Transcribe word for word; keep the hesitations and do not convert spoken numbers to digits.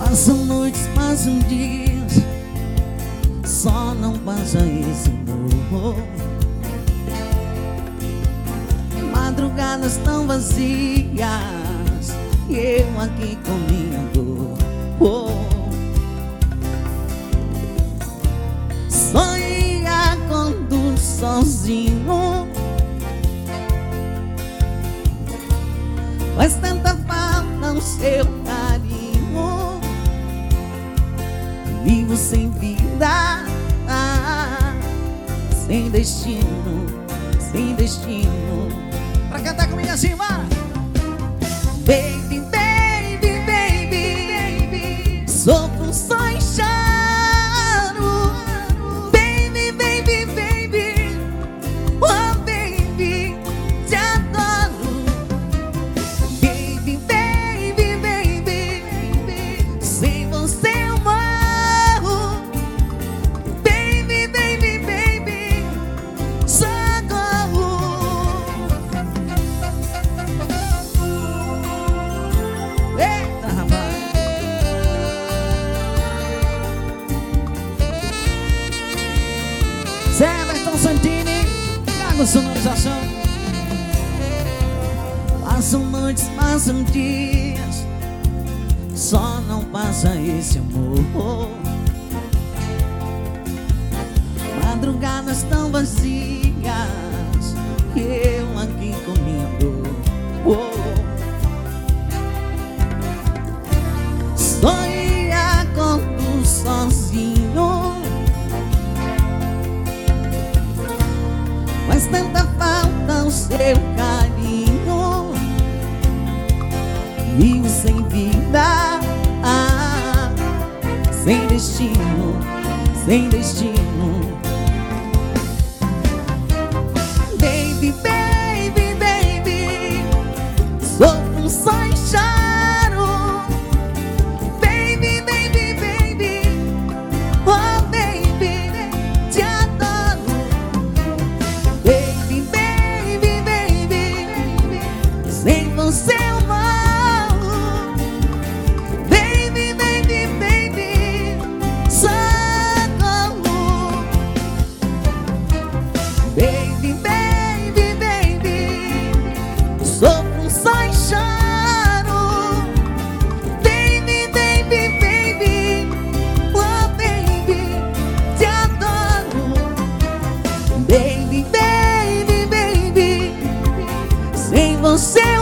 Passam noites, passam dias, só não passa esse amor. Madrugadas tão vazias, e eu aqui com minha dor. Oh. Sonha quando sozinho, faz tanta falta o seu carinho. Vivo sem vida, ah, sem destino, sem destino. Pra cantar comigo assim, vai! Baby, baby, baby, baby, sofro só em choro. Baby, baby, baby, oh baby, te adoro. Baby, baby, baby, baby, sem você eu morro. Baby, baby, baby, socorro. Eita, rapaz. Everton Santini, Thiago Sonorização. Passam noites, passam dias, só não passa esse amor. Madrugadas tão vazias, eu aqui com minha dor. Oh. Sonha quando sozinho, faz tanta falta o seu carinho. Vivo sem vida, ah, sem destino, sem destino. Baby, baby, baby, sofro só em choro. Baby, baby, baby, oh baby, te adoro. Baby, baby, baby, sem você eu morro. Baby, baby, baby, socorro. Baby, baby, baby, sofro só em choro. Baby, baby, baby, oh baby, te adoro. Baby, baby, baby, sem você